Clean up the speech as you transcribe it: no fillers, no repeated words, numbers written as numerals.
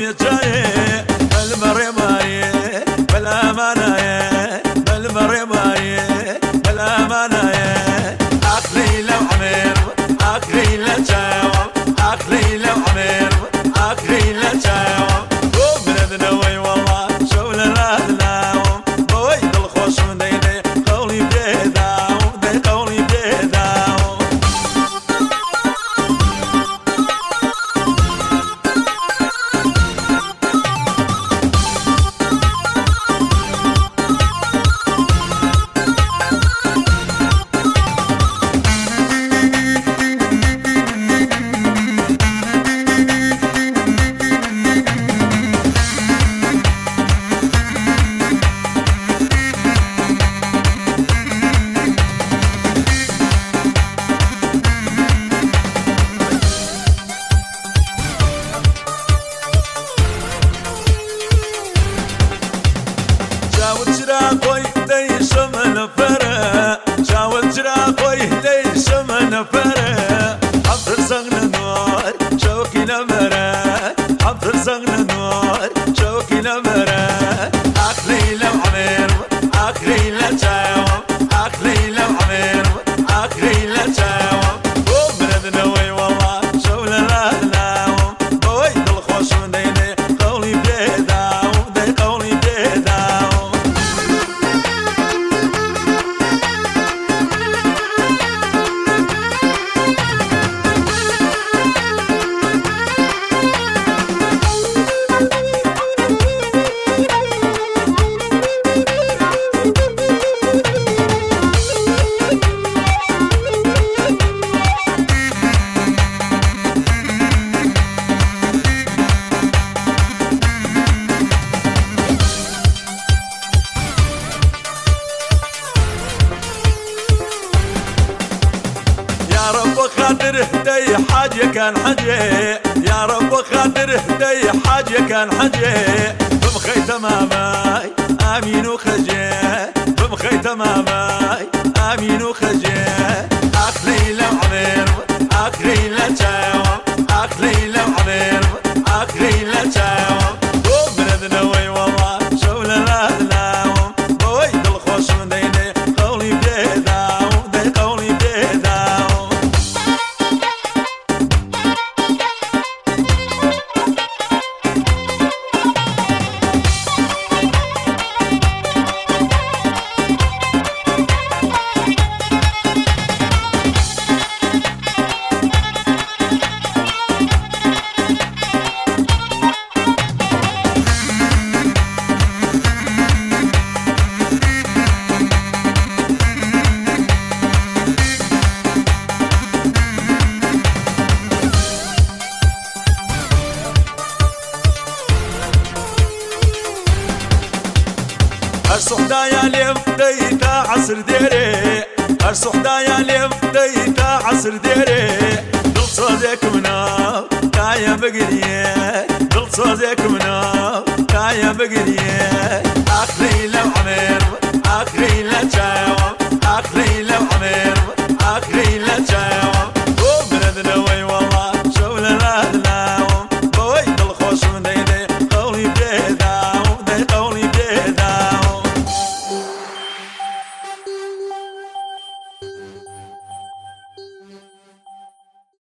جاي بالمرماي بالامانه بالمرماي بالامانه اخلي لو عمر اخلي لا جاوب اخلي لو عمر اخلي لا جاوب وبلدنا وي والله شغل الهلاوم بويد الخوش من ديدي قولي بديداوم دي قولي بديداوم جراقوي ليش من فرق جاول جراقوي ليش من فرق حفر زغن نور شوكي نمرة حفر زغن نور شوكي نمرة أخلي لو عمر أخلي لا جاوب أخلي لو عمر أخلي لا جاوب وبلدنا وي والله شغل الأهلاوم بويد الخوش من ديني قولي بديداوم دي قولي بديداوم يا رب خاطر هدي حاجة كان حاجة يا رب خاطر هدي حاجة كان حاجة بمخي تماماي آمين وخجي بمخي تماماي آمين وخجي أخلي لو عمر أخلي لا جاوب أخلي لو عمر أخلي لا جاوب وبلدنا وي والله شغل الأهلاوم بويد الخوش من ديني قولي بديداوم دي قولي بديداوم الصحدايا ليم ديتا عصر ديري الصحدايا ليم ديتا عصر ديري دل صوزيك مناو كايا بقريه دل صوزيك مناو كايا بقريه اخلي لو عمر اخلي لا جاوب اخلي لو عمر اخلي لا جاوب